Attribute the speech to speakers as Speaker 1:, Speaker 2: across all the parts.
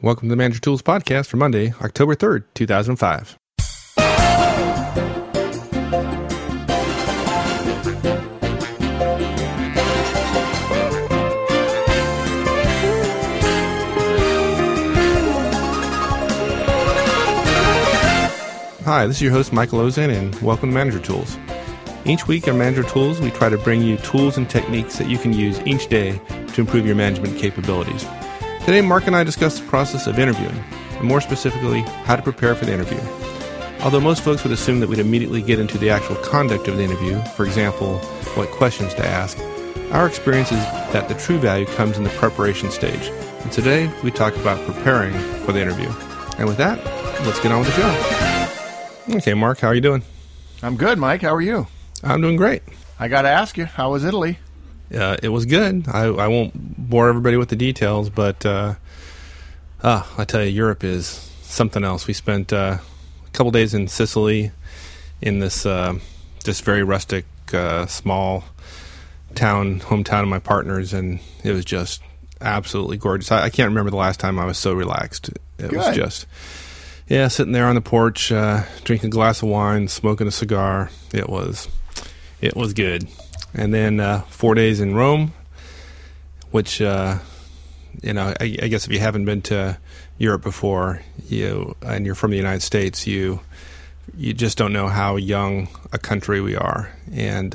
Speaker 1: Welcome to the Manager Tools Podcast for Monday, October 3rd, 2005. Hi, this is your host, Michael Ozan, and welcome to Manager Tools. Each week on Manager Tools, we try to bring you tools and techniques that you can use each day to improve your management capabilities. Today, Mark and I discuss the process of interviewing, and more specifically, how to prepare for the interview. Although most folks would assume that we'd immediately get into the actual conduct of the interview, for example, what questions to ask, our experience is that the true value comes in the preparation stage. And today, we talk about preparing for the interview. And with that, let's get on with the show. Okay, Mark, how are you doing?
Speaker 2: I'm good, Mike. How are you?
Speaker 1: I'm doing great.
Speaker 2: I got to ask you, how was Italy?
Speaker 1: It was good. I won't bore everybody with the details, but I tell you, Europe is something else. We spent a couple days in Sicily in this just very rustic, small town, hometown of my partner's, and it was just absolutely gorgeous. I can't remember the last time I was so relaxed. It was just, sitting there on the porch, drinking a glass of wine, smoking a cigar. It was good. And then 4 days in Rome, which, I guess if you haven't been to Europe before, and you're from the United States, you just don't know how young a country we are, and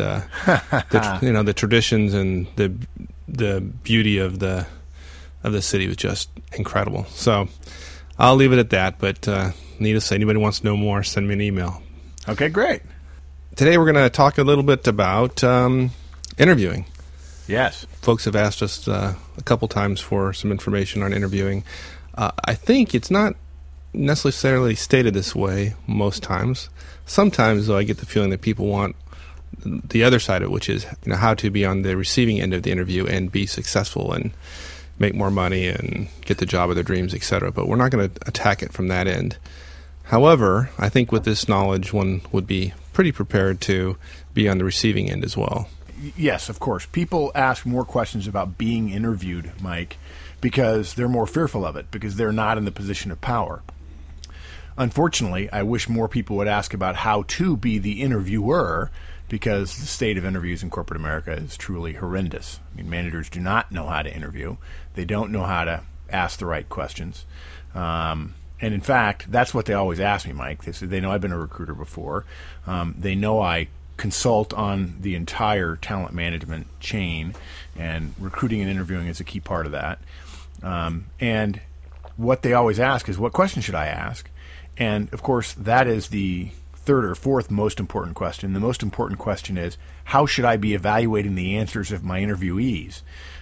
Speaker 1: the traditions and the beauty of the city was just incredible. So I'll leave it at that. But needless to say, anybody wants to know more, send me an email.
Speaker 2: Okay, great.
Speaker 1: Today we're going to talk a little bit about interviewing.
Speaker 2: Yes.
Speaker 1: Folks have asked us a couple times for some information on interviewing. I think it's not necessarily stated this way most times. Sometimes, though, I get the feeling that people want the other side of it, which is how to be on the receiving end of the interview and be successful and make more money and get the job of their dreams, etc. But we're not going to attack it from that end. However, I think with this knowledge, one would be pretty prepared to be on the receiving end as well.
Speaker 2: Yes, of course. People ask more questions about being interviewed, Mike, because they're more fearful of it, because they're not in the position of power. Unfortunately, I wish more people would ask about how to be the interviewer, because the state of interviews in corporate America is truly horrendous. I mean, managers do not know how to interview. They don't know how to ask the right questions. And in fact, that's what they always ask me, Mike. They know I've been a recruiter before. They know I consult on the entire talent management chain, and recruiting and interviewing is a key part of that. And what they always ask is, what question should I ask? And, of course, that is the third or fourth most important question. The most important question is, how should I be evaluating the answers of my interviewees?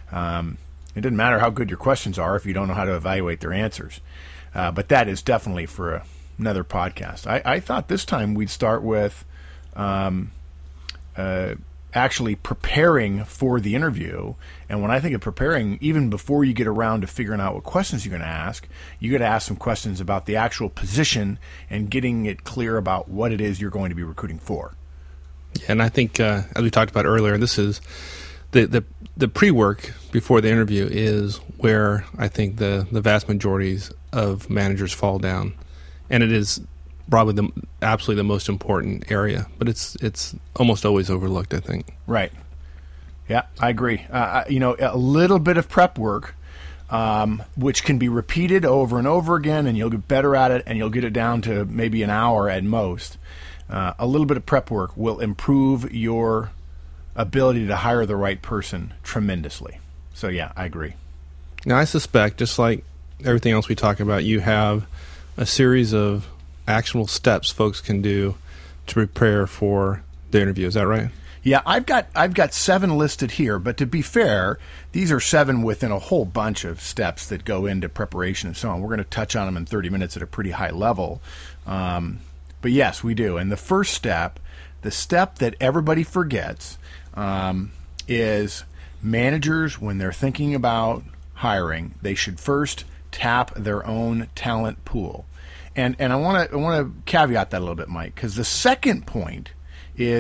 Speaker 2: It doesn't matter how good your questions are if you don't know how to evaluate their answers. But that is definitely for another podcast. I thought this time we'd start with actually preparing for the interview. And when I think of preparing, even before you get around to figuring out what questions you're going to ask, you got to ask some questions about the actual position and getting it clear about what it is you're going to be recruiting for.
Speaker 1: And I think, as we talked about earlier, this is the pre-work before the interview is where I think the vast majorities of managers fall down, and it is probably absolutely the most important area, but it's almost always overlooked, I think.
Speaker 2: Right. Yeah, I agree. A little bit of prep work, which can be repeated over and over again, and you'll get better at it, and you'll get it down to maybe an hour at most. A little bit of prep work will improve your ability to hire the right person tremendously. So, yeah, I agree.
Speaker 1: Now, I suspect, just like everything else we talk about, you have a series of actionable steps folks can do to prepare for the interview. Is that right?
Speaker 2: Yeah, I've got 7 listed here, but to be fair, these are 7 within a whole bunch of steps that go into preparation and so on. We're going to touch on them in 30 minutes at a pretty high level. But yes, we do. And the first step, the step that everybody forgets, is managers, when they're thinking about hiring, they should first tap their own talent pool. And I want to caveat that a little bit, Mike, because the second point is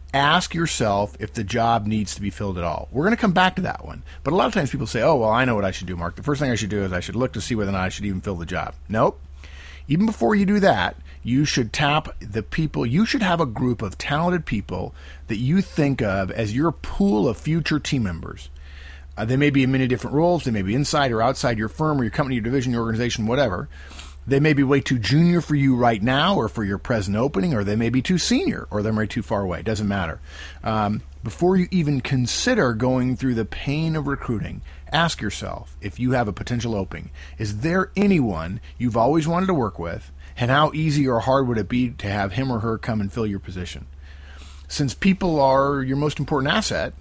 Speaker 2: ask yourself if the job needs to be filled at all. We're going to come back to that one. But a lot of times people say, oh, well, I know what I should do, Mark. The first thing I should do is I should look to see whether or not I should even fill the job. Nope. Even before you do that, you should tap the people. You should have a group of talented people that you think of as your pool of future team members. They may be in many different roles. They may be inside or outside your firm or your company, your division, your organization, whatever. They may be way too junior for you right now or for your present opening, or they may be too senior, or they're way too far away. It doesn't matter. Before you even consider going through the pain of recruiting, ask yourself, if you have a potential opening, is there anyone you've always wanted to work with, and how easy or hard would it be to have him or her come and fill your position? Since people are your most important asset,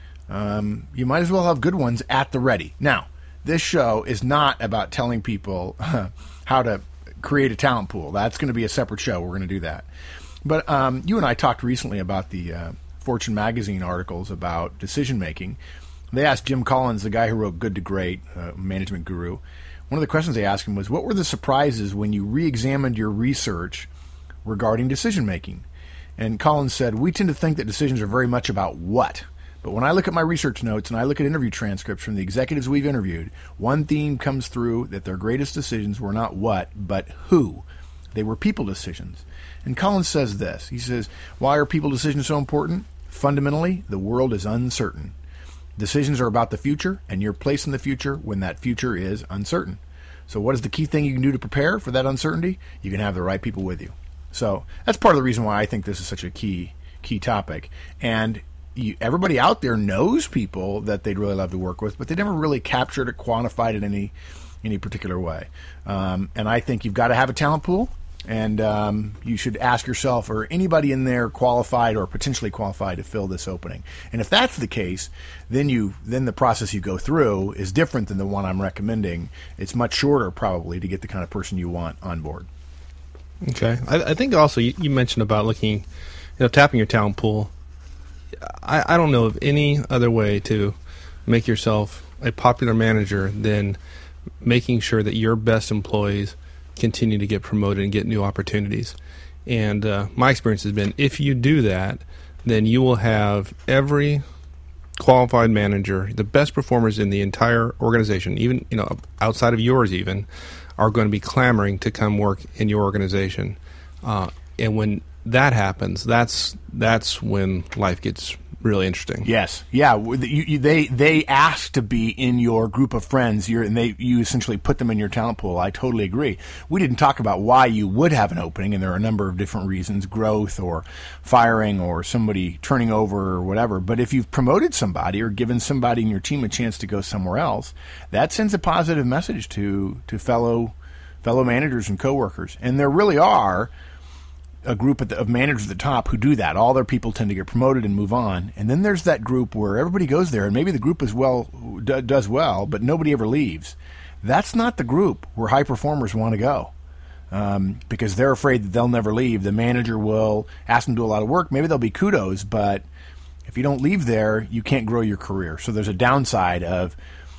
Speaker 2: you might as well have good ones at the ready. Now, this show is not about telling people how to create a talent pool. That's going to be a separate show. We're going to do that. But you and I talked recently about the Fortune magazine articles about decision making. They asked Jim Collins, the guy who wrote Good to Great, management guru. One of the questions they asked him was, what were the surprises when you re-examined your research regarding decision making? And Collins said, we tend to think that decisions are very much about what. But when I look at my research notes and I look at interview transcripts from the executives we've interviewed, one theme comes through, that their greatest decisions were not what, but who. They were people decisions. And Collins says this. He says, why are people decisions so important? Fundamentally, the world is uncertain. Decisions are about the future and your place in the future when that future is uncertain. So what is the key thing you can do to prepare for that uncertainty? You can have the right people with you. So that's part of the reason why I think this is such a key topic. And everybody out there knows people that they'd really love to work with, but they never really captured it, quantified it in any particular way. And I think you've got to have a talent pool, and you should ask yourself, are anybody in there qualified or potentially qualified to fill this opening? And if that's the case, then the process you go through is different than the one I'm recommending. It's much shorter probably to get the kind of person you want on board.
Speaker 1: Okay. I think also you mentioned about looking, tapping your talent pool. I don't know of any other way to make yourself a popular manager than making sure that your best employees continue to get promoted and get new opportunities. And my experience has been, if you do that, then you will have every qualified manager, the best performers in the entire organization, even outside of yours even, are going to be clamoring to come work in your organization. And when that happens, that's when life gets really interesting.
Speaker 2: Yes, yeah. They ask to be in your group of friends. You essentially put them in your talent pool. I totally agree. We didn't talk about why you would have an opening, and there are a number of different reasons: growth, or firing, or somebody turning over, or whatever. But if you've promoted somebody or given somebody in your team a chance to go somewhere else, that sends a positive message to fellow managers and coworkers. And there really are a group of managers at the top who do that. All their people tend to get promoted and move on. And then there's that group where everybody goes there, and maybe the group does well, but nobody ever leaves. That's not the group where high performers want to go, because they're afraid that they'll never leave. The manager will ask them to do a lot of work. Maybe there'll be kudos, but if you don't leave there, you can't grow your career. So there's a downside of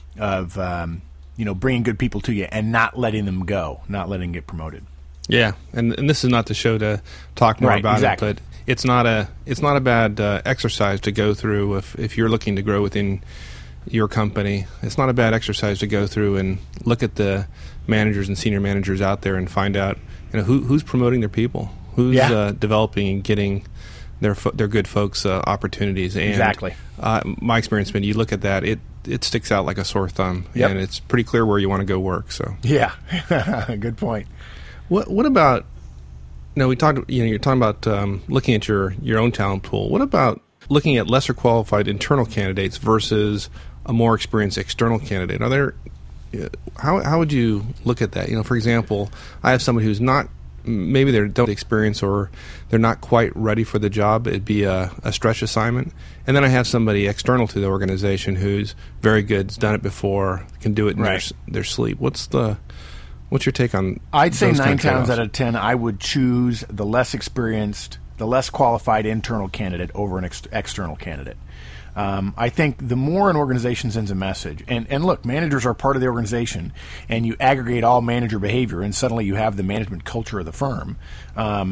Speaker 2: bringing good people to you and not letting them go, not letting them get promoted.
Speaker 1: Yeah, and this is not the show to talk more about
Speaker 2: exactly.
Speaker 1: it, but it's not a bad exercise to go through if you're looking to grow within your company. It's not a bad exercise to go through and look at the managers and senior managers out there and find out who's promoting their people, who's developing and getting their good folks opportunities. And,
Speaker 2: exactly.
Speaker 1: My experience has been, you look at that, it sticks out like a sore thumb,
Speaker 2: yep.
Speaker 1: And it's pretty clear where you want to go work. So
Speaker 2: yeah, good point.
Speaker 1: What about? We talked. You're talking about looking at your own talent pool. What about looking at lesser qualified internal candidates versus a more experienced external candidate? Are there? How would you look at that? For example, I have somebody who's not. Maybe they don't have experience, or they're not quite ready for the job. It'd be a stretch assignment. And then I have somebody external to the organization who's very good, has done it before, can do it in their sleep. What's your take on?
Speaker 2: I'd say 9 times out of 10, I would choose the less experienced, the less qualified internal candidate over an external candidate. I think the more an organization sends a message, and look, managers are part of the organization, and you aggregate all manager behavior, and suddenly you have the management culture of the firm.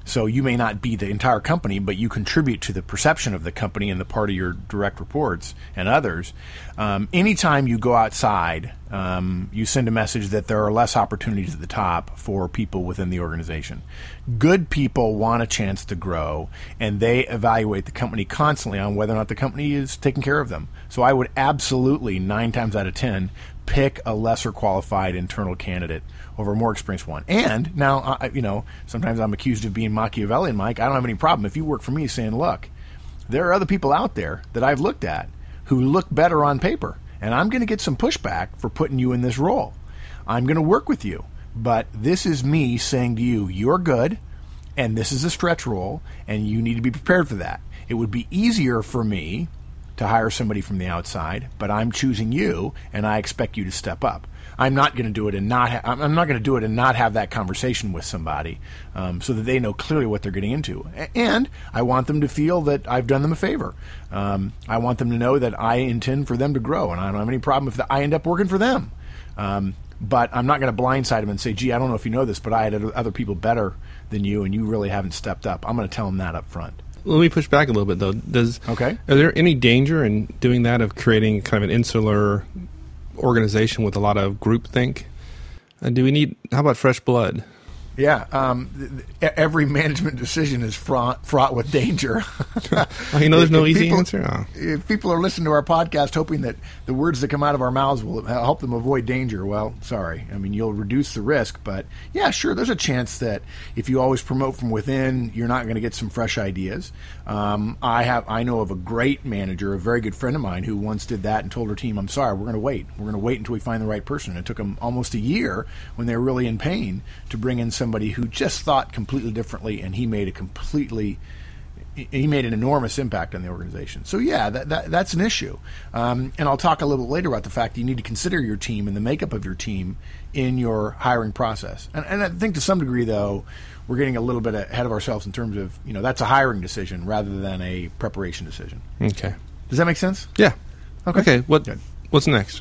Speaker 2: So you may not be the entire company, but you contribute to the perception of the company and the part of your direct reports and others. Anytime you go outside, you send a message that there are less opportunities at the top for people within the organization. Good people want a chance to grow, and they evaluate the company constantly on whether or not the company is taking care of them. So I would absolutely, 9 times out of 10, pick a lesser qualified internal candidate over a more experienced one. And now, sometimes I'm accused of being Machiavellian, Mike. I don't have any problem if you work for me saying, look, there are other people out there that I've looked at who look better on paper, and I'm going to get some pushback for putting you in this role. I'm going to work with you, but this is me saying to you, you're good, and this is a stretch role, and you need to be prepared for that. It would be easier for me to hire somebody from the outside, but I'm choosing you, and I expect you to step up. I'm not going to do it and not have that conversation with somebody, so that they know clearly what they're getting into. And I want them to feel that I've done them a favor. I want them to know that I intend for them to grow, and I don't have any problem if I end up working for them. But I'm not going to blindside them and say, gee, I don't know if you know this, but I had other people better than you, and you really haven't stepped up. I'm going to tell them that up front.
Speaker 1: Let me push back a little bit, though. Are there any danger in doing that, of creating kind of an insular organization with a lot of groupthink? How about fresh blood?
Speaker 2: Yeah, every management decision is fraught with danger.
Speaker 1: There's no easy answer? Oh.
Speaker 2: If people are listening to our podcast hoping that the words that come out of our mouths will help them avoid danger, well, sorry. I mean, you'll reduce the risk, but yeah, sure, there's a chance that if you always promote from within, you're not going to get some fresh ideas. I know of a great manager, a very good friend of mine, who once did that and told her team, I'm sorry, we're going to wait. We're going to wait until we find the right person. It took them almost a year when they were really in pain to bring in somebody who just thought completely differently, and he made an enormous impact on the organization. So yeah, that's an issue. And I'll talk a little later about the fact that you need to consider your team and the makeup of your team in your hiring process. And I think to some degree, though, we're getting a little bit ahead of ourselves in terms of, that's a hiring decision rather than a preparation decision.
Speaker 1: Okay.
Speaker 2: Does that make sense?
Speaker 1: Yeah.
Speaker 2: Okay.
Speaker 1: What's next?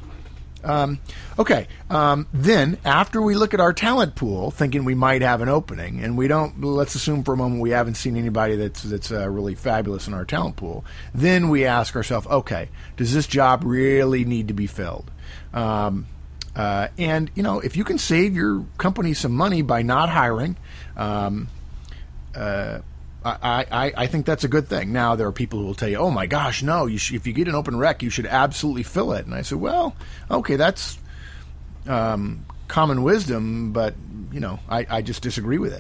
Speaker 2: Then after we look at our talent pool, thinking we might have an opening, and let's assume for a moment we haven't seen anybody that's really fabulous in our talent pool. Then we ask ourselves, okay, does this job really need to be filled? And if you can save your company some money by not hiring, I think that's a good thing. Now, there are people who will tell you, oh my gosh, no, if you get an open rec, you should absolutely fill it. And I said, well, okay, that's common wisdom, but, I just disagree with it.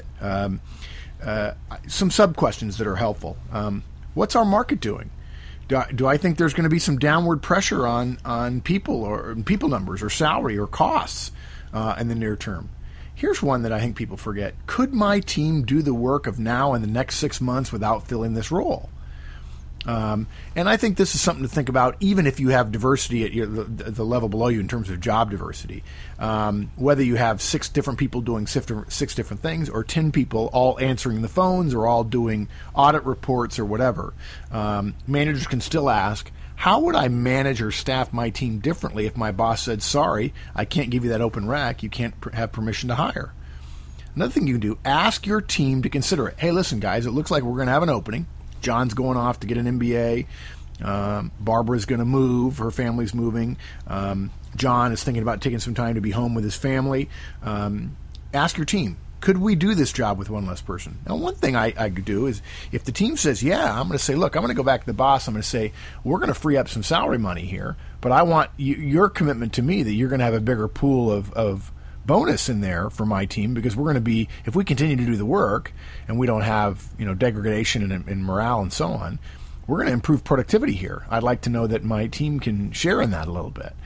Speaker 2: Some sub-questions that are helpful. What's our market doing? Do I think there's going to be some downward pressure on people or people numbers or salary or costs in the near term? Here's one that I think people forget. Could my team do the work of now and the next 6 months without filling this role? And I think this is something to think about, even if you have diversity at the level below you in terms of job diversity. Whether you have 6 different people doing 6 different things, or 10 people all answering the phones, or all doing audit reports or whatever. Managers can still ask, how would I manage or staff my team differently if my boss said, sorry, I can't give you that open rack, you can't have permission to hire? Another thing you can do, ask your team to consider it. Hey, listen, guys, it looks like we're going to have an opening. John's going off to get an MBA. Barbara's going to move. Her family's moving. John is thinking about taking some time to be home with his family. Ask your team, could we do this job with one less person? Now, one thing I could do is, if the team says, yeah, I'm going to say, look, I'm going to go back to the boss. I'm going to say, we're going to free up some salary money here, but I want your commitment to me that you're going to have a bigger pool of bonus in there for my team, because we're going to be, if we continue to do the work and we don't have, degradation in morale and so on, we're going to improve productivity here. I'd like to know that my team can share in that a little bit.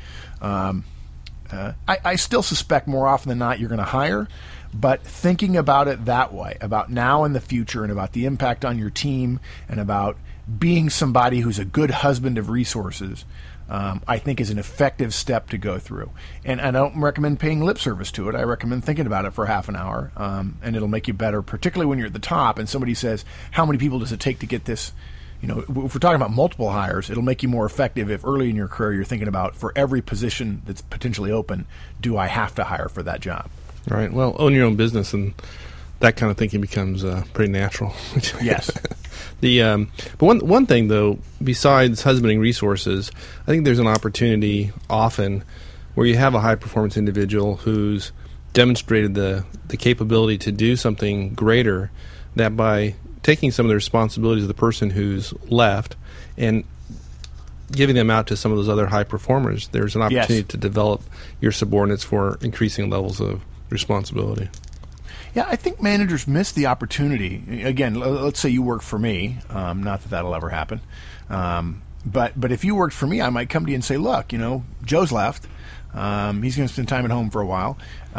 Speaker 2: I still suspect more often than not you're going to hire, but thinking about it that way, about now and the future, and about the impact on your team, and about being somebody who's a good husband of resources, I think is an effective step to go through. And I don't recommend paying lip service to it. I recommend thinking about it for half an hour, and it'll make you better, particularly when you're at the top and somebody says, how many people does it take to get this? If we're talking about multiple hires, it'll make you more effective if early in your career you're thinking about, for every position that's potentially open, do I have to hire for that job?
Speaker 1: Right. Well, own your own business, and that kind of thinking becomes pretty natural.
Speaker 2: Yes.
Speaker 1: But one thing, though, besides husbanding resources, I think there's an opportunity often where you have a high-performance individual who's demonstrated the capability to do something greater, that by taking some of the responsibilities of the person who's left and giving them out to some of those other high performers, there's an opportunity to develop your subordinates for increasing levels of responsibility.
Speaker 2: Yeah, I think managers miss the opportunity. Again, let's say you work for me. Not that that'll ever happen. But if you worked for me, I might come to you and say, look, Joe's left. He's going to spend time at home for a while.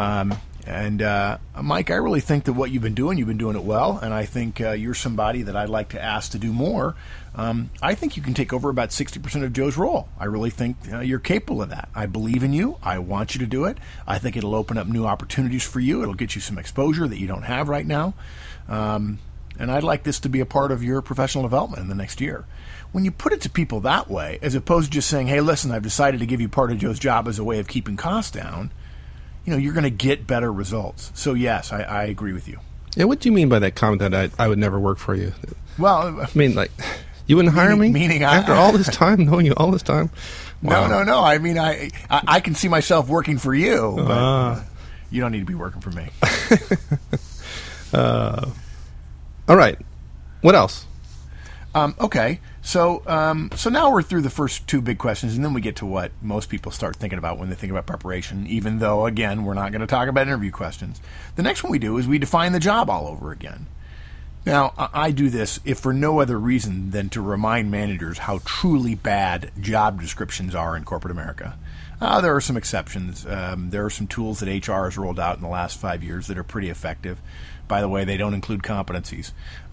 Speaker 2: Mike, I really think that what you've been doing it well, and I think you're somebody that I'd like to ask to do more. I think you can take over about 60% of Joe's role. I really think you're capable of that. I believe in you. I want you to do it. I think it'll open up new opportunities for you. It'll get you some exposure that you don't have right now. And I'd like this to be a part of your professional development in the next year. When you put it to people that way, as opposed to just saying, hey, listen, I've decided to give you part of Joe's job as a way of keeping costs down, you're going to get better results. So, yes, I agree with you.
Speaker 1: Yeah, what do you mean by that comment that I would never work for you?
Speaker 2: Well,
Speaker 1: I mean, like, you wouldn't hire me?
Speaker 2: Meaning
Speaker 1: after all this time, knowing you all this time? Wow.
Speaker 2: No. I mean, I can see myself working for you, but you don't need to be working for me.
Speaker 1: All right. What else?
Speaker 2: Okay. So now we're through the first two big questions, and then we get to what most people start thinking about when they think about preparation, even though, again, we're not going to talk about interview questions. The next one we do is we define the job all over again. Now, I do this if for no other reason than to remind managers how truly bad job descriptions are in corporate America. There are some exceptions. There are some tools that HR has rolled out in the last 5 years that are pretty effective. By the way, they don't include competencies.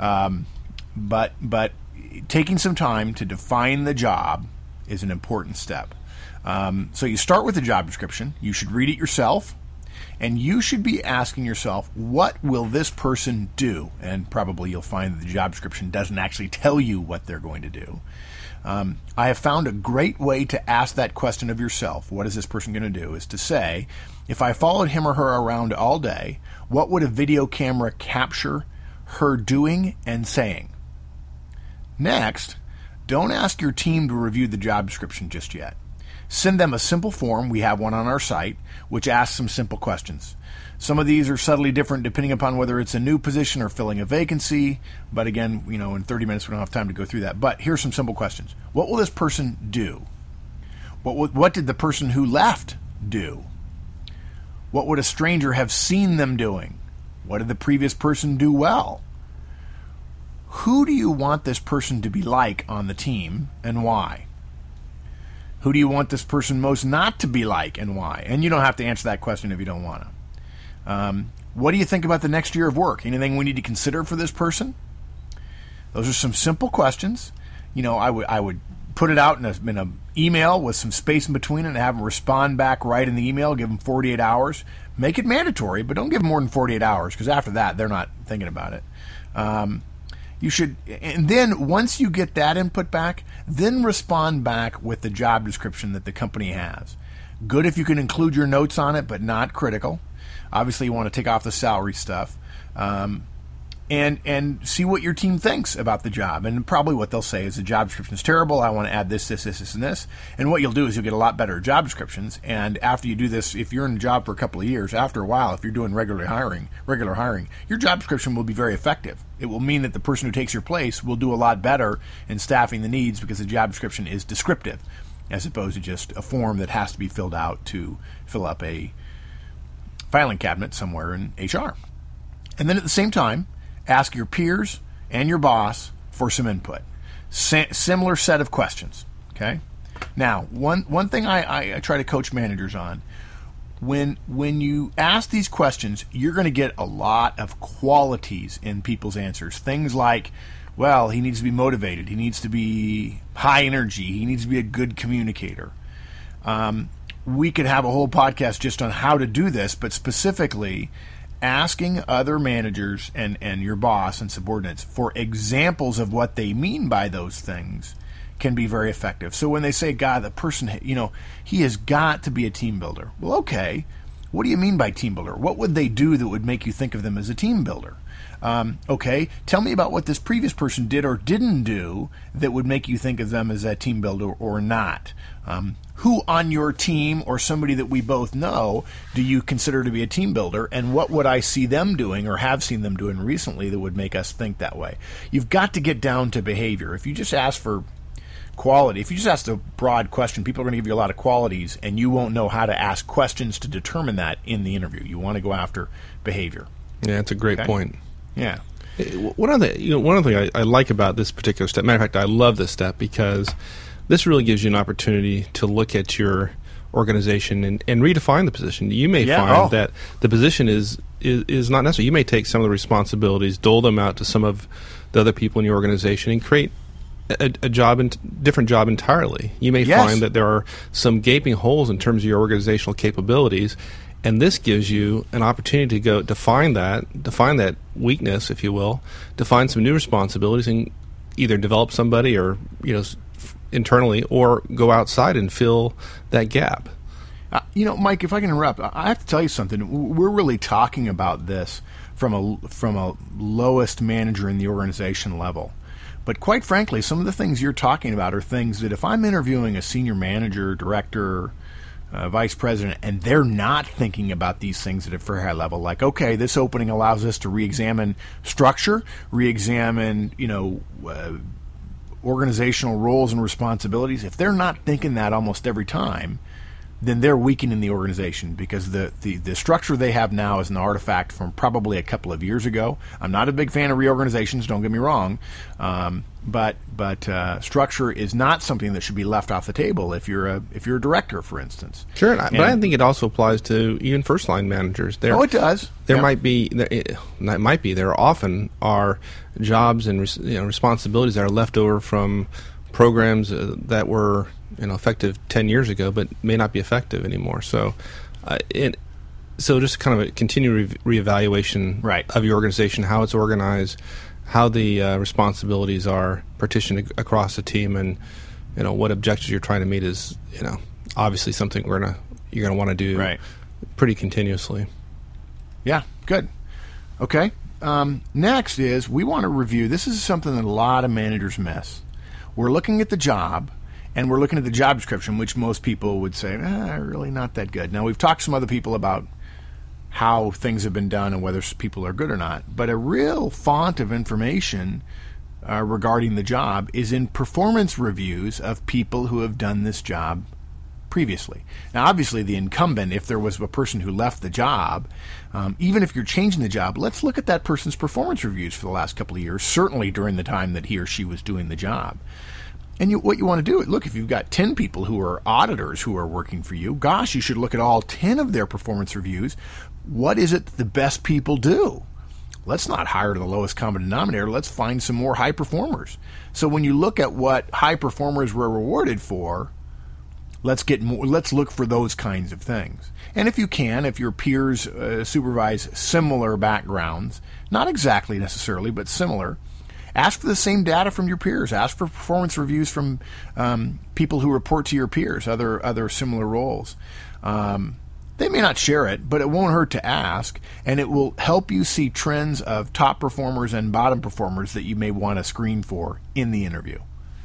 Speaker 2: But taking some time to define the job is an important step. So you start with the job description. You should read it yourself. And you should be asking yourself, what will this person do? And probably you'll find that the job description doesn't actually tell you what they're going to do. I have found a great way to ask that question of yourself, what is this person going to do, is to say, if I followed him or her around all day, what would a video camera capture her doing and saying? Next, don't ask your team to review the job description just yet. Send them a simple form. We have one on our site, which asks some simple questions. Some of these are subtly different depending upon whether it's a new position or filling a vacancy. But again, in 30 minutes we don't have time to go through that. But here's some simple questions. What will this person do? What did the person who left do? What would a stranger have seen them doing? What did the previous person do well? Who do you want this person to be like on the team, and why? Who do you want this person most not to be like, and why? And you don't have to answer that question if you don't want to. What do you think about the next year of work? Anything we need to consider for this person? Those are some simple questions. I would put it out in an email with some space in between it and have them respond back right in the email. Give them 48 hours. Make it mandatory, but don't give them more than 48 hours, because after that, they're not thinking about it. You should, and then once you get that input back, then respond back with the job description that the company has. Good if you can include your notes on it, but not critical. Obviously, you want to take off the salary stuff, and see what your team thinks about the job. And probably what they'll say is the job description is terrible. I want to add this, and this. And what you'll do is you'll get a lot better job descriptions. And after you do this, if you're in a job for a couple of years, after a while, if you're doing regular hiring, your job description will be very effective. It will mean that the person who takes your place will do a lot better in staffing the needs because the job description is descriptive, as opposed to just a form that has to be filled out to fill up a filing cabinet somewhere in HR. And then at the same time, ask your peers and your boss for some input. Similar set of questions. Okay. Now, one thing I try to coach managers on, when you ask these questions, you're going to get a lot of qualities in people's answers. Things like, well, he needs to be motivated. He needs to be high energy. He needs to be a good communicator. We could have a whole podcast just on how to do this, but specifically asking other managers and your boss and subordinates for examples of what they mean by those things can be very effective. So when they say, God, the person, he has got to be a team builder. Well, okay. What do you mean by team builder? What would they do that would make you think of them as a team builder? Okay, tell me about what this previous person did or didn't do that would make you think of them as a team builder or not. Who on your team or somebody that we both know do you consider to be a team builder, and what would I see them doing or have seen them doing recently that would make us think that way? You've got to get down to behavior. If you just ask for quality, if you just ask a broad question, people are going to give you a lot of qualities, and you won't know how to ask questions to determine that in the interview. You want to go after behavior.
Speaker 1: Yeah, that's a great point.
Speaker 2: Yeah.
Speaker 1: One other thing I like about this particular step, matter of fact, I love this step because this really gives you an opportunity to look at your organization and redefine the position. You may find that the position is not necessary. You may take some of the responsibilities, dole them out to some of the other people in your organization, and create a different job entirely. You may find that there are some gaping holes in terms of your organizational capabilities, and this gives you an opportunity to go define that weakness, if you will, define some new responsibilities, and either develop somebody or internally, or go outside and fill that gap.
Speaker 2: Mike, if I can interrupt, I have to tell you something. We're really talking about this from a lowest manager in the organization level. But quite frankly, some of the things you're talking about are things that if I'm interviewing a senior manager, director, vice president, and they're not thinking about these things at a very high level, like, okay, this opening allows us to re-examine structure, re-examine, organizational roles and responsibilities. If they're not thinking that almost every time, then they're weakening the organization, because the structure they have now is an artifact from probably a couple of years ago. I'm not a big fan of reorganizations, don't get me wrong, but structure is not something that should be left off the table if you're a director, for instance.
Speaker 1: Sure, but I think it also applies to even first line managers.
Speaker 2: It does.
Speaker 1: There often are jobs and responsibilities that are left over from programs that were effective 10 years ago, but may not be effective anymore. So, just kind of a continued reevaluation of your organization, how it's organized, how the responsibilities are partitioned across the team, and what objectives you're trying to meet is obviously something you're gonna want to do pretty continuously.
Speaker 2: Yeah, good. Okay. Next is we want to review. This is something that a lot of managers miss. We're looking at the job, and we're looking at the job description, which most people would say, really not that good. Now, we've talked to some other people about how things have been done and whether people are good or not. But a real font of information regarding the job is in performance reviews of people who have done this job previously. Now, obviously, the incumbent, if there was a person who left the job, even if you're changing the job, let's look at that person's performance reviews for the last couple of years, certainly during the time that he or she was doing the job. And what you want to do, look, if you've got 10 people who are auditors who are working for you, gosh, you should look at all 10 of their performance reviews. What is it the best people do? Let's not hire to the lowest common denominator. Let's find some more high performers. So when you look at what high performers were rewarded for, let's look for those kinds of things. And if you can, if your peers supervise similar backgrounds, not exactly necessarily, but similar, ask for the same data from your peers. Ask for performance reviews from people who report to your peers, other similar roles. They may not share it, but it won't hurt to ask, and it will help you see trends of top performers and bottom performers that you may want to screen for in the interview.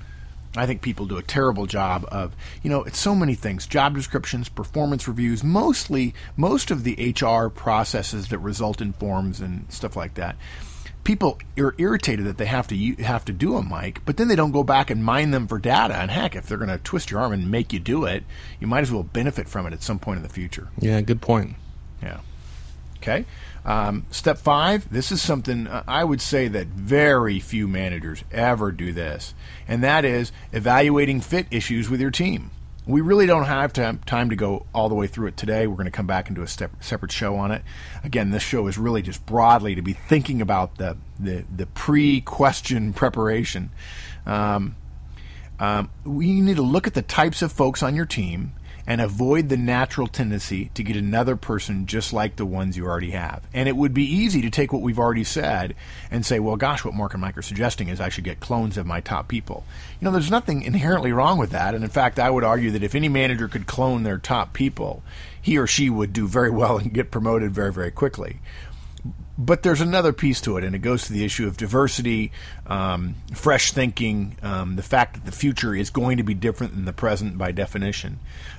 Speaker 2: I think people do a terrible job of, it's so many things, job descriptions, performance reviews, most of the HR processes that result in forms and stuff like that. People are irritated that they have to do them, Mike, but then they don't go back and mine them for data. And heck, if they're going to twist your arm and make you do it, you might as well benefit from it at some point in the future.
Speaker 1: Yeah, good point.
Speaker 2: Yeah. Okay. Step 5, this is something I would say that very few managers ever do this, and that is evaluating fit issues with your team. We really don't have time to go all the way through it today. We're going to come back and do a separate show on it. Again, this show is really just broadly to be thinking about the pre-question preparation. We need to look at the types of folks on your team and avoid the natural tendency to get another person just like the ones you already have. And it would be easy to take what we've already said and say, well, gosh, what Mark and Mike are suggesting is I should get clones of my top people. You know, there's nothing inherently wrong with that. And in fact, I would argue that if any manager could clone their top people, he or she would do very well and get promoted very, very quickly. But there's another piece to it, and it goes to the issue of diversity, fresh thinking, the fact that the future is going to be different than the present by definition.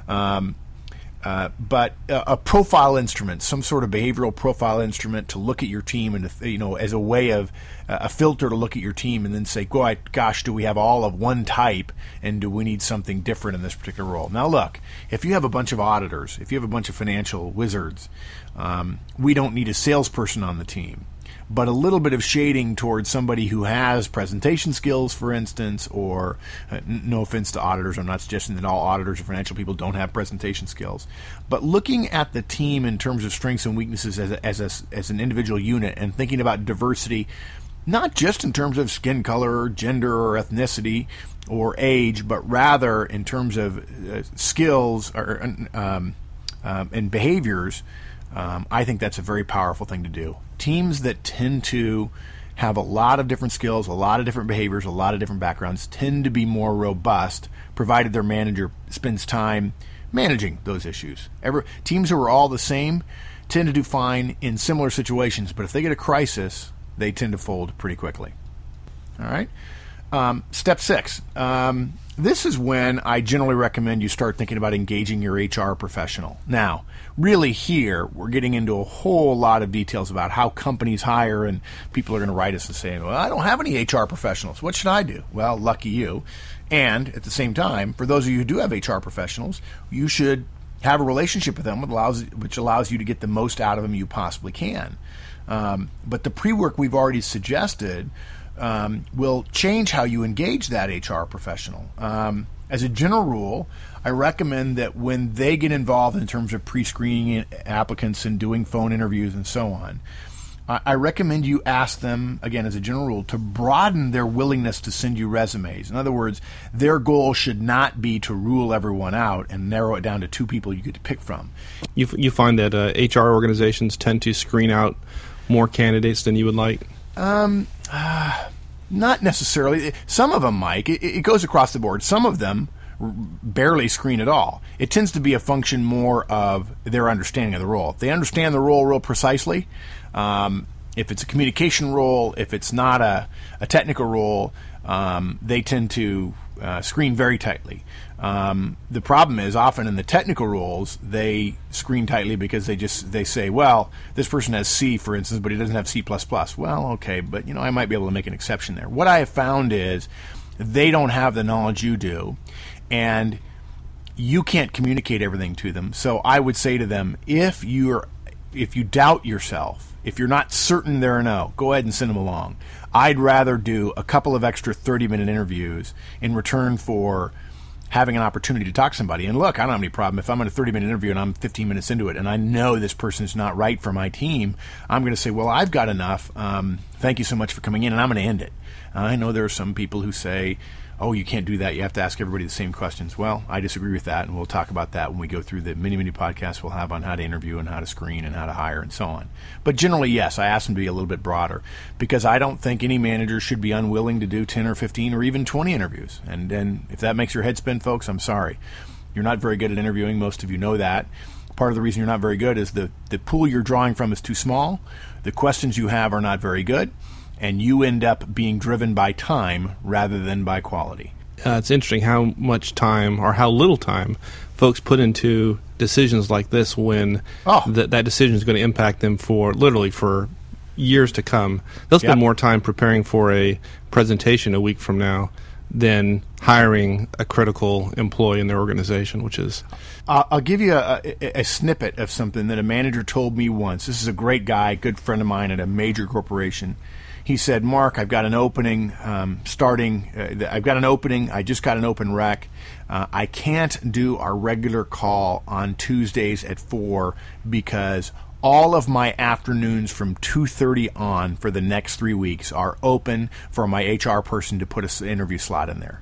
Speaker 2: But a profile instrument, some sort of behavioral profile instrument to look at your team and, as a way of a filter to look at your team and then say, gosh, do we have all of one type and do we need something different in this particular role? Now, look, if you have a bunch of auditors, if you have a bunch of financial wizards, we don't need a salesperson on the team. But a little bit of shading towards somebody who has presentation skills, for instance, or no offense to auditors, I'm not suggesting that all auditors or financial people don't have presentation skills. But looking at the team in terms of strengths and weaknesses as an individual unit and thinking about diversity, not just in terms of skin color, or gender, or ethnicity, or age, but rather in terms of skills and behaviors, I think that's a very powerful thing to do. Teams that tend to have a lot of different skills, a lot of different behaviors, a lot of different backgrounds tend to be more robust, provided their manager spends time managing those issues. Teams who are all the same tend to do fine in similar situations, but if they get a crisis, they tend to fold pretty quickly. All right? Step 6. This is when I generally recommend you start thinking about engaging your HR professional. Now, really here, we're getting into a whole lot of details about how companies hire, and people are going to write us and say, well, I don't have any HR professionals. What should I do? Well, lucky you. And at the same time, for those of you who do have HR professionals, you should have a relationship with them which allows you to get the most out of them you possibly can. But the pre-work we've already suggested will change how you engage that HR professional. As a general rule, I recommend that when they get involved in terms of pre-screening applicants and doing phone interviews and so on, I recommend you ask them, again, as a general rule, to broaden their willingness to send you resumes. In other words, their goal should not be to rule everyone out and narrow it down to 2 people you get to pick from.
Speaker 1: You find that HR organizations tend to screen out more candidates than you would like?
Speaker 2: Not necessarily. Some of them, Mike, it goes across the board. Some of them barely screen at all. It tends to be a function more of their understanding of the role. If they understand the role real precisely, if it's a communication role, if it's not a technical role, they tend to screen very tightly. The problem is often in the technical roles, they screen tightly because they say, well, this person has C, for instance, but he doesn't have C++. Well, okay, but I might be able to make an exception there. What I have found is they don't have the knowledge you do, and you can't communicate everything to them. So I would say to them, if you doubt yourself, if you're not certain they're a no, go ahead and send them along. I'd rather do a couple of extra 30-minute interviews in return for having an opportunity to talk to somebody. And look, I don't have any problem. If I'm in a 30-minute interview and I'm 15 minutes into it and I know this person is not right for my team, I'm going to say, well, I've got enough. Thank you so much for coming in, and I'm going to end it. I know there are some people who say, oh, you can't do that. You have to ask everybody the same questions. Well, I disagree with that, and we'll talk about that when we go through the many, many podcasts we'll have on how to interview and how to screen and how to hire and so on. But generally, yes, I ask them to be a little bit broader because I don't think any manager should be unwilling to do 10 or 15 or even 20 interviews. And then if that makes your head spin, folks, I'm sorry. You're not very good at interviewing. Most of you know that. Part of the reason you're not very good is the pool you're drawing from is too small. The questions you have are not very good. And you end up being driven by time rather than by quality.
Speaker 1: It's interesting how much time or how little time folks put into decisions like this when that decision is going to impact them for years to come. They'll spend more time preparing for a presentation a week from now than hiring a critical employee in their organization, which is...
Speaker 2: I'll give you a snippet of something that a manager told me once. This is a great guy, good friend of mine at a major corporation. He said, Mark, I've got an opening I've got an opening. I just got an open rec. I can't do our regular call on Tuesdays at 4 because all of my afternoons from 2:30 on for the next 3 weeks are open for my HR person to put an interview slot in there.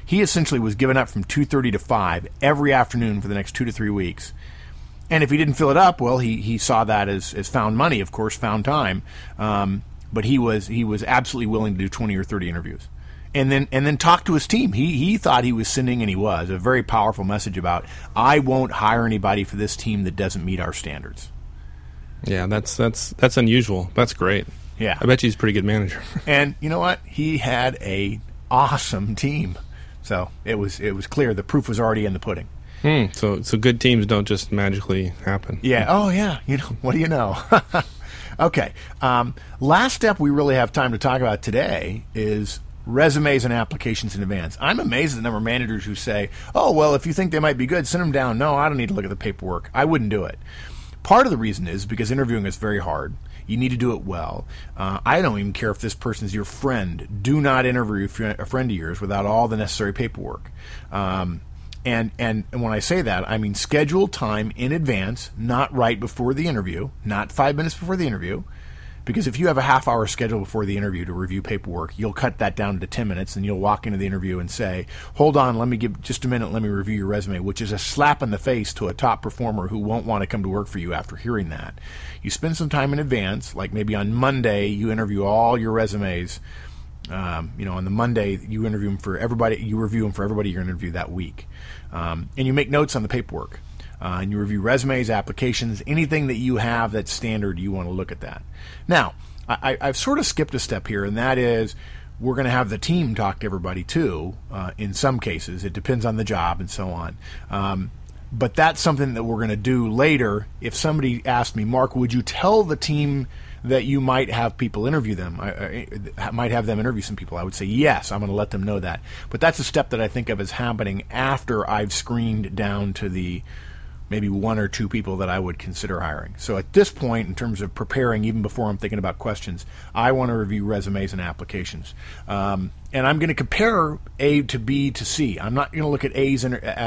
Speaker 2: He essentially was given up from 2:30 to 5 every afternoon for the next 2 to 3 weeks. And if he didn't fill it up, well, he saw that as found money, of course, found time. But he was absolutely willing to do 20 or 30 interviews. And then talk to his team. He thought he was sending, and he was, a very powerful message about, I won't hire anybody for this team that doesn't meet our standards.
Speaker 1: Yeah, that's unusual. That's great.
Speaker 2: Yeah.
Speaker 1: I bet he's a pretty good manager.
Speaker 2: And you know what? He had a awesome team. So it was clear the proof was already in the pudding.
Speaker 1: So good teams don't just magically happen.
Speaker 2: Yeah. Oh, yeah. What do you know? Okay. Last step we really have time to talk about today is resumes and applications in advance. I'm amazed at the number of managers who say, oh, well, if you think they might be good, send them down. No, I don't need to look at the paperwork. I wouldn't do it. Part of the reason is because interviewing is very hard. You need to do it well. I don't even care if this person's your friend. Do not interview a friend of yours without all the necessary paperwork. And when I say that, I mean schedule time in advance, not right before the interview, not 5 minutes before the interview. Because if you have a half-hour schedule before the interview to review paperwork, you'll cut that down to 10 minutes, and you'll walk into the interview and say, hold on, let me give just a minute, let me review your resume, which is a slap in the face to a top performer who won't want to come to work for you after hearing that. You spend some time in advance, like maybe on Monday, you interview all your resumes. On the Monday, you interview them for everybody. You review them for everybody you're going to interview that week. And you make notes on the paperwork. And you review resumes, applications, anything that you have that's standard, you want to look at that. Now, I've sort of skipped a step here, and that is we're going to have the team talk to everybody too, in some cases. It depends on the job and so on. But that's something that we're going to do later. If somebody asked me, Mark, would you tell the team that you might have people interview them, might have them interview some people, I would say yes, I'm going to let them know that. But that's a step that I think of as happening after I've screened down to the maybe one or two people that I would consider hiring. So at this point, in terms of preparing, even before I'm thinking about questions, I want to review resumes and applications. And I'm going to compare A to B to C. I'm not going to look at A's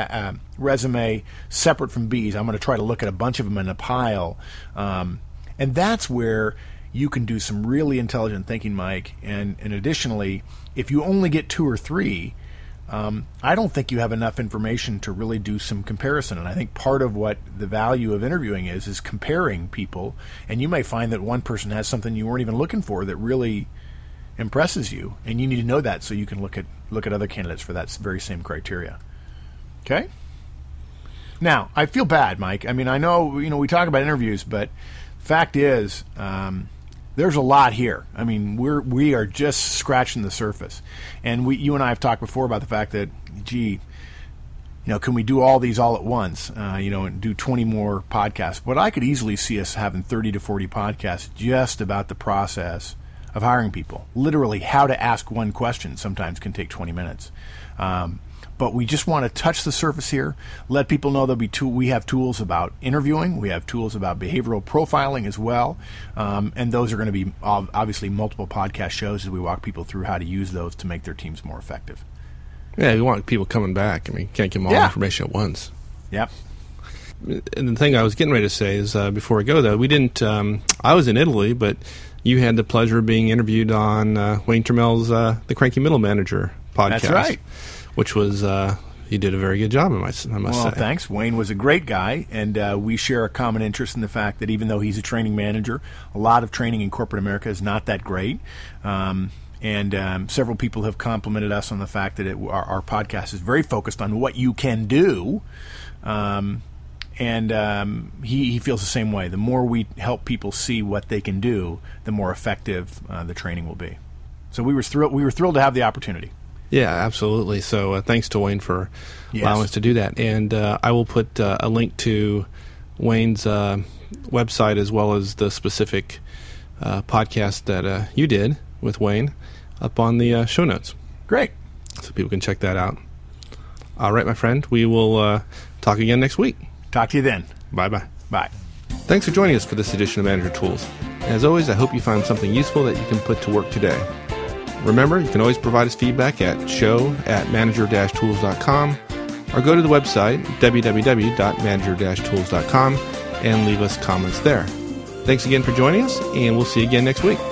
Speaker 2: resume separate from B's. I'm going to try to look at a bunch of them in a pile. And that's where you can do some really intelligent thinking, Mike. And additionally, if you only get 2 or 3, I don't think you have enough information to really do some comparison. And I think part of what the value of interviewing is comparing people. And you may find that one person has something you weren't even looking for that really impresses you. And you need to know that so you can look at other candidates for that very same criteria. Okay? Now, I feel bad, Mike. I mean, I know, we talk about interviews, but fact is, there's a lot here. I mean, we are just scratching the surface. And you and I have talked before about the fact that, can we do all these all at once, and do 20 more podcasts? But I could easily see us having 30 to 40 podcasts just about the process of hiring people. Literally, how to ask one question sometimes can take 20 minutes. But we just want to touch the surface here, let people know we have tools about interviewing, we have tools about behavioral profiling as well, and those are going to be obviously multiple podcast shows as we walk people through how to use those to make their teams more effective.
Speaker 1: Yeah, we want people coming back. I mean, can't give them all the information at once.
Speaker 2: Yep.
Speaker 1: And the thing I was getting ready to say is, before I go, though, we didn't, I was in Italy, but you had the pleasure of being interviewed on Wayne Trammell's The Cranky Middle Manager podcast.
Speaker 2: That's right.
Speaker 1: Which was, you did a very good job, I must say.
Speaker 2: Well, thanks. Wayne was a great guy, and we share a common interest in the fact that even though he's a training manager, a lot of training in corporate America is not that great. And several people have complimented us on the fact that our podcast is very focused on what you can do. And he feels the same way. The more we help people see what they can do, the more effective the training will be. So we were thrilled to have the opportunity.
Speaker 1: Yeah, absolutely. So thanks to Wayne for allowing us to do that. And I will put a link to Wayne's website as well as the specific podcast that you did with Wayne up on the show notes.
Speaker 2: Great.
Speaker 1: So people can check that out. All right, my friend. We will talk again next week.
Speaker 2: Talk to you then.
Speaker 1: Bye-bye.
Speaker 2: Bye.
Speaker 1: Thanks for joining us for this edition of Manager Tools. As always, I hope you found something useful that you can put to work today. Remember, you can always provide us feedback at show@manager-tools.com or go to the website, www.manager-tools.com, and leave us comments there. Thanks again for joining us, and we'll see you again next week.